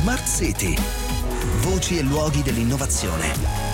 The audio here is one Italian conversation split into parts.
Smart City. Voci e luoghi dell'innovazione.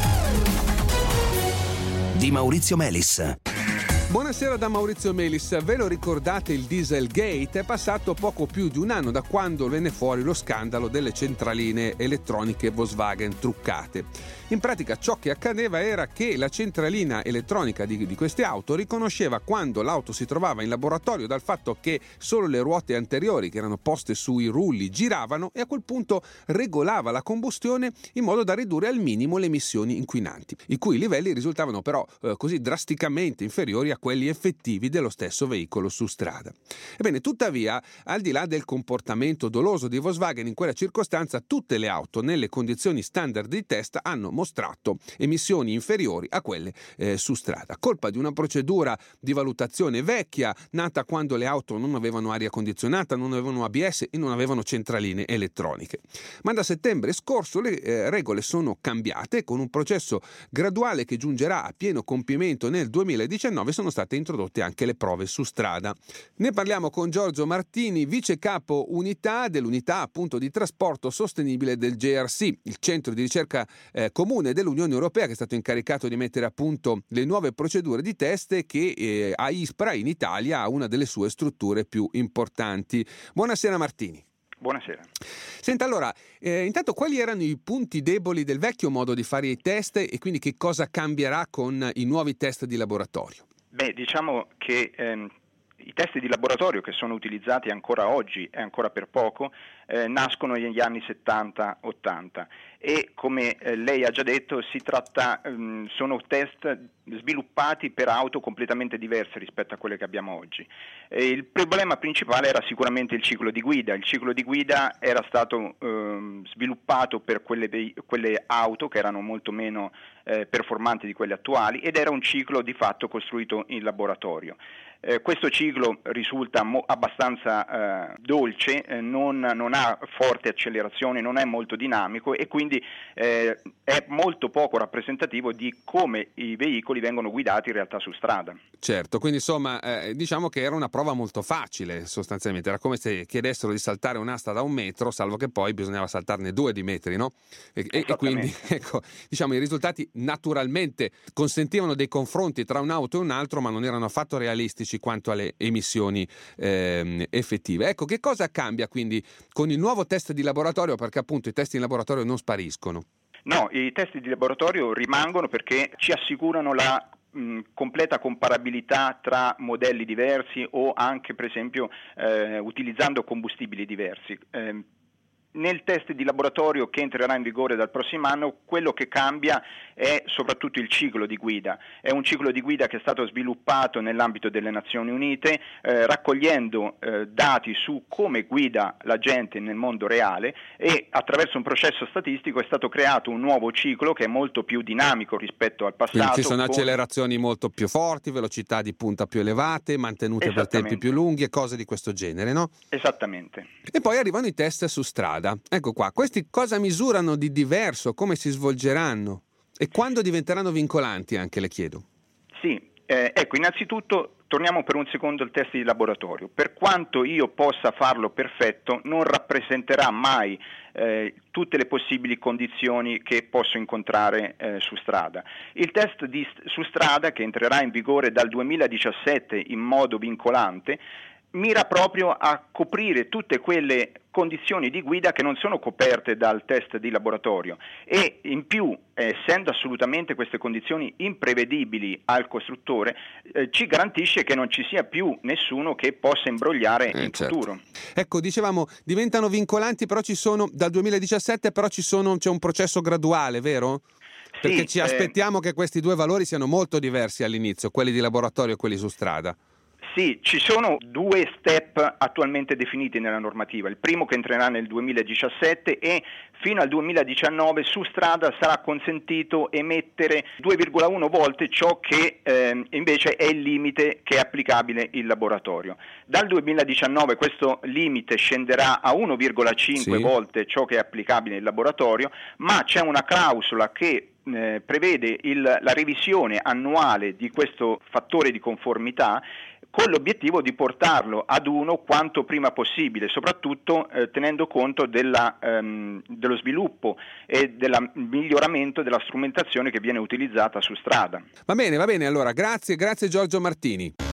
Di Maurizio Melis. Buonasera da Maurizio Melis. Ve lo ricordate il Dieselgate? È passato poco più di un anno da quando venne fuori lo scandalo delle centraline elettroniche Volkswagen truccate. In pratica ciò che accadeva era che la centralina elettronica di queste auto riconosceva quando l'auto si trovava in laboratorio dal fatto che solo le ruote anteriori che erano poste sui rulli giravano e a quel punto regolava la combustione in modo da ridurre al minimo le emissioni inquinanti, i cui livelli risultavano però così drasticamente inferiori a quelli effettivi dello stesso veicolo su strada. Ebbene, tuttavia, al di là del comportamento doloso di Volkswagen in quella circostanza, tutte le auto nelle condizioni standard di test hanno mostrato emissioni inferiori a quelle su strada, colpa di una procedura di valutazione vecchia, nata quando le auto non avevano aria condizionata, non avevano ABS e non avevano centraline elettroniche. Ma da settembre scorso le regole sono cambiate, con un processo graduale che giungerà a pieno compimento nel 2019 sono state introdotte anche le prove su strada. Ne parliamo con Giorgio Martini, vice capo unità dell'unità appunto di trasporto sostenibile del JRC, il centro di ricerca comune dell'Unione Europea che è stato incaricato di mettere a punto le nuove procedure di test che a Ispra in Italia ha una delle sue strutture più importanti. Buonasera Martini. Buonasera. Senta, allora, intanto quali erano i punti deboli del vecchio modo di fare i test e quindi che cosa cambierà con i nuovi test di laboratorio? Beh, diciamo che i test di laboratorio che sono utilizzati ancora oggi e ancora per poco nascono negli anni 70-80 e come lei ha già detto si tratta, sono test sviluppati per auto completamente diverse rispetto a quelle che abbiamo oggi. Il problema principale era sicuramente il ciclo di guida. Il ciclo di guida era stato sviluppato per quelle auto che erano molto meno performanti di quelle attuali ed era un ciclo di fatto costruito in laboratorio. Questo ciclo risulta abbastanza dolce, non ha forte accelerazione, non è molto dinamico e quindi è molto poco rappresentativo di come i veicoli vengono guidati in realtà su strada. Certo, quindi insomma diciamo che era una prova molto facile sostanzialmente, era come se chiedessero di saltare un'asta da 1 metro, salvo che poi bisognava saltarne 2 di metri, no? E quindi ecco, diciamo i risultati naturalmente consentivano dei confronti tra un'auto e un altro, ma non erano affatto realistici quanto alle emissioni effettive. Ecco, che cosa cambia quindi con il nuovo test di laboratorio, perché appunto i test in laboratorio non spariscono? No, i test di laboratorio rimangono perché ci assicurano la completa comparabilità tra modelli diversi o anche per esempio utilizzando combustibili diversi. Nel test di laboratorio che entrerà in vigore dal prossimo anno, quello che cambia è soprattutto il ciclo di guida. È un ciclo di guida che è stato sviluppato nell'ambito delle Nazioni Unite, raccogliendo dati su come guida la gente nel mondo reale e attraverso un processo statistico è stato creato un nuovo ciclo che è molto più dinamico rispetto al passato. Quindi ci sono accelerazioni molto più forti, velocità di punta più elevate, mantenute per tempi più lunghi e cose di questo genere, no? Esattamente. E poi arrivano i test su strada. Ecco qua, questi cosa misurano di diverso, come si svolgeranno e quando diventeranno vincolanti anche, le chiedo. Sì, ecco, innanzitutto torniamo per un secondo al test di laboratorio. Per quanto io possa farlo perfetto, non rappresenterà mai tutte le possibili condizioni che posso incontrare su strada. Il test su strada, che entrerà in vigore dal 2017 in modo vincolante, mira proprio a coprire tutte quelle condizioni di guida che non sono coperte dal test di laboratorio e in più, essendo assolutamente queste condizioni imprevedibili al costruttore, ci garantisce che non ci sia più nessuno che possa imbrogliare in futuro. Ecco, dicevamo, diventano vincolanti, però ci sono dal 2017, però c'è un processo graduale, vero? Perché sì, ci aspettiamo che questi due valori siano molto diversi all'inizio, quelli di laboratorio e quelli su strada. Sì, ci sono 2 step attualmente definiti nella normativa. Il primo che entrerà nel 2017 e fino al 2019 su strada sarà consentito emettere 2,1 volte ciò che invece è il limite che è applicabile in laboratorio. Dal 2019 questo limite scenderà a 1,5 volte ciò che è applicabile in laboratorio, ma c'è una clausola che prevede la revisione annuale di questo fattore di conformità con l'obiettivo di portarlo ad uno quanto prima possibile, soprattutto tenendo conto dello sviluppo e del miglioramento della strumentazione che viene utilizzata su strada. Va bene, allora grazie Giorgio Martini.